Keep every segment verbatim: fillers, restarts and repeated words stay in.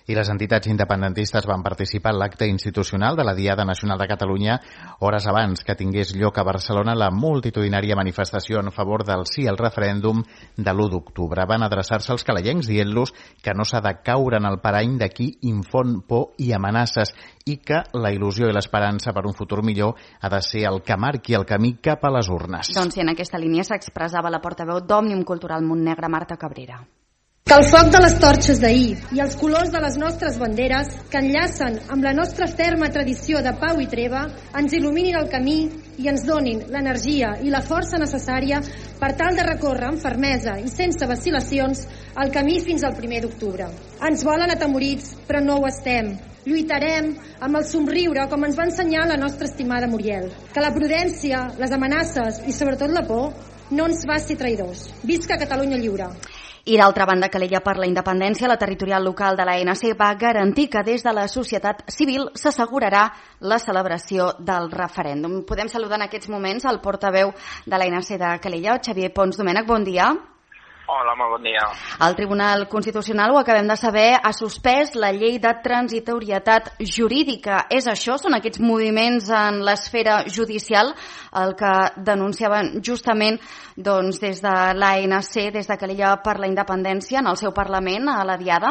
i les entitats independentistes van participar en l'acte institucional de la Diada Nacional de Catalunya hores abans que tingués lloc a Barcelona la multitudinària manifestació en favor del sí al referèndum de l'u d'octubre. Van adreçar-se als calayencs dient-los que no s'ha de caure en el parany de qui infon por i amenaces i que la il·lusió i l'esperança per un futur millor ha de ser el que marqui el camí cap a les urnes. Doncs sí, en aquesta línia s'expressava la portaveu d'Òmnium Cultural Montnegre, Marta Cabrera. Que el foc de les torxes d'ahir i els colors de les nostres banderes, que enllacen amb la nostra ferma tradició de pau i treva, ens il·luminin el camí i ens donin l'energia i la força necessària per tal de recórrer amb fermesa i sense vacil·lacions el camí fins al primer d'octubre. Ens volen atemorits, però no ho estem. Lluitarem amb el somriure, com ens va ensenyar la nostra estimada Muriel. Que la prudència, les amenaces i sobretot la por no ens faci traïdors. Visca Catalunya lliure. I d'altra banda, Calella per la Independència, la territorial local de l'A N C va garantir que des de la societat civil s'assegurarà la celebració del referèndum. Podem saludar en aquests moments el portaveu de l'A N C de Calella, Xavier Pons Domènech. Bon dia. Hola, molt bon dia. El Tribunal Constitucional, ho acabem de saber, ha suspès la llei de transitorietat jurídica. És això? Són aquests moviments en l'esfera judicial el que denunciaven justament doncs, des de l'A N C, des de Calella per la Independència, en el seu Parlament, a la Diada?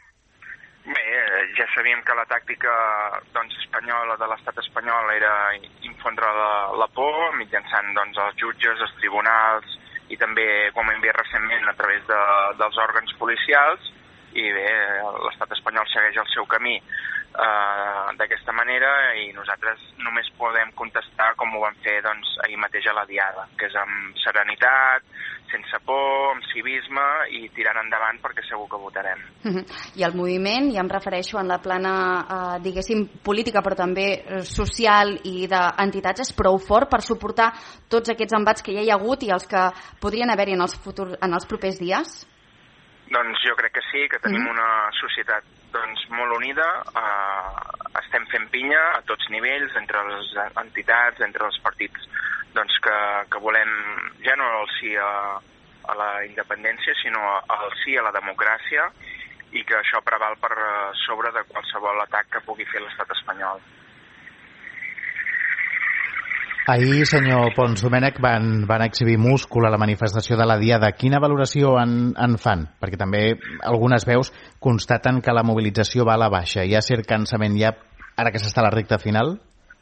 Bé, ja sabíem que la tàctica doncs, espanyola de l'estat espanyol era infondre la, la por mitjançant doncs, els jutges, els tribunals, i també, com hem vist recentment, a través de, dels òrgans policials, i bé, l'estat espanyol segueix el seu camí eh, d'aquesta manera i nosaltres només podem contestar com ho vam fer doncs, ahir mateix a la Diada, que és amb serenitat, sense por, amb civisme i tirant endavant perquè segur que votarem. Uh-huh. I el moviment, i em refereixo en la plana, eh, diguéssim, política, però també social i d'entitats, és prou fort per suportar tots aquests embats que ja hi ha hagut i els que podrien haver-hi en, els futur, en els propers dies? Doncs jo crec que sí, que tenim uh-huh. una societat doncs, molt unida, eh, estem fent pinya a tots nivells, entre les entitats, entre els partits doncs que, que volem ja no el sí a, a la independència, sinó el sí a la democràcia i que això preval per sobre de qualsevol atac que pugui fer l'estat espanyol. Ahir, senyor Pons Domènech, van, van exhibir múscul a la manifestació de la Diada. Quina valoració en, en fan? Perquè també algunes veus constaten que la mobilització va a la baixa. Hi ha cert cansament ja, ara que s'està a la recta final?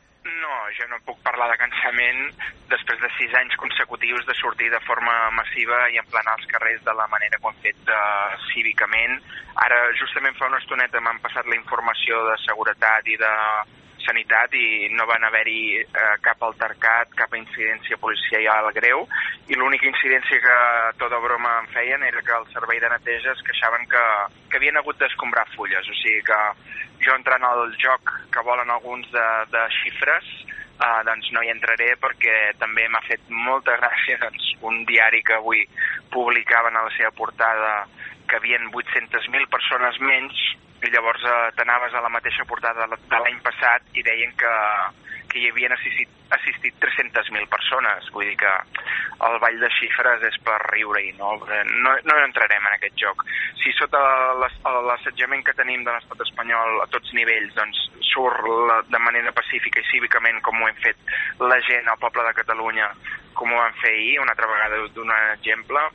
Jo no puc parlar de cansament després de sis anys consecutius de sortir de forma massiva i emplenar els carrers de la manera que ho hem fet uh, cívicament. Ara, justament fa una estoneta m'han passat la informació de seguretat i de sanitat i no van haver-hi eh, cap altercat, cap incidència policial greu i l'única incidència que tota broma em feien era que el servei de neteja es queixaven que, que havien hagut d'escombrar fulles, o sigui que jo entrant al joc que volen alguns de, de xifres eh, doncs no hi entraré perquè també m'ha fet molta gràcia doncs, un diari que avui publicaven a la seva portada que havien vuit-centes mil persones menys i llavors eh, t'anaves a la mateixa portada de l'any passat i deien que, que hi havien assistit, assistit tres-centes mil persones. Vull dir que el ball de xifres és per riure-hi, no? No, no entrarem en aquest joc. Si sota l'assetjament que tenim de l'estat espanyol a tots nivells doncs, surt la, de manera pacífica i cívicament com ho hem fet la gent, el poble de Catalunya, com ho vam fer ahir, una altra vegada d'un exemple,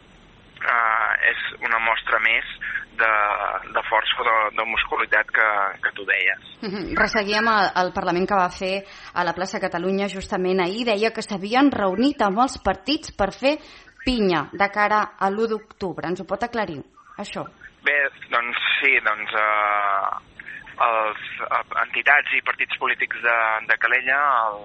eh, és una mostra més de, de força o de, de muscularitat que, que tu deies. Uh-huh. Resseguíem el, el Parlament que va fer a la plaça Catalunya justament ahir, deia que s'havien reunit amb els partits per fer pinya de cara a l'u d'octubre. Ens ho pot aclarir, això? Bé, doncs sí, doncs eh, els eh, entitats i partits polítics de, de Calella el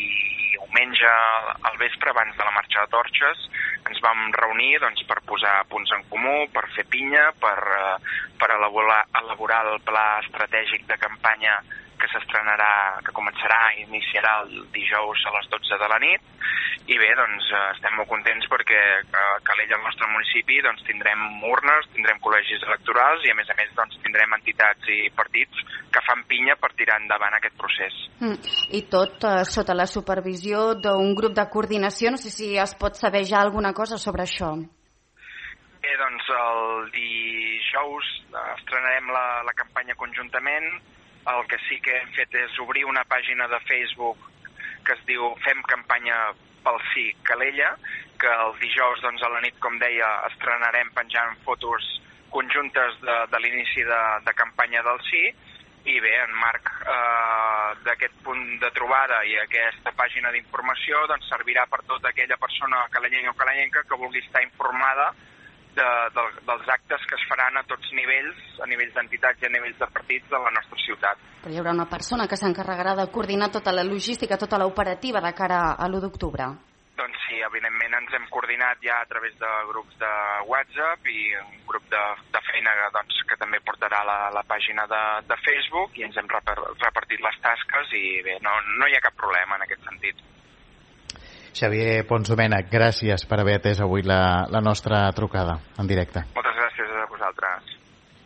diumenge al vespre abans de la marxa de torxes ens vam reunir doncs, per posar punts en comú, per fer pinya, per, eh, per elaborar, elaborar el pla estratègic de campanya que s'estrenarà, que començarà i iniciarà el dijous a les dotze de la nit. I bé, doncs estem molt contents perquè a Calella, al nostre municipi, doncs tindrem urnes, tindrem col·legis electorals i a més a més doncs tindrem entitats i partits que fan pinya per tirar endavant aquest procés. Mm. I tot eh, sota la supervisió d'un grup de coordinació. No sé si es pot saber ja alguna cosa sobre això. Eh, doncs el dijous estrenarem la, la campanya conjuntament. El que sí que hem fet és obrir una pàgina de Facebook que es diu Fem campanya pel sí Calella, que el dijous doncs, a la nit, com deia, estrenarem penjant fotos conjuntes de, de l'inici de, de campanya del sí. I bé, en marc eh, d'aquest punt de trobada i aquesta pàgina d'informació doncs, servirà per tota aquella persona calellenca o calellenca que vulgui estar informada de, de, dels actes que es faran a tots nivells, a nivells d'entitats i a nivells de partits de la nostra ciutat. Però hi haurà una persona que s'encarregarà de coordinar tota la logística, tota l'operativa de cara a l'u d'octubre. Doncs sí, evidentment ens hem coordinat ja a través de grups de WhatsApp i un grup de, de feina doncs, que també portarà la, la pàgina de, de Facebook, i ens hem repartit les tasques i bé, no, no hi ha cap problema en aquest sentit. Xavier Pons Domènech, gràcies per haver atès avui la, la nostra trucada en directe. Moltes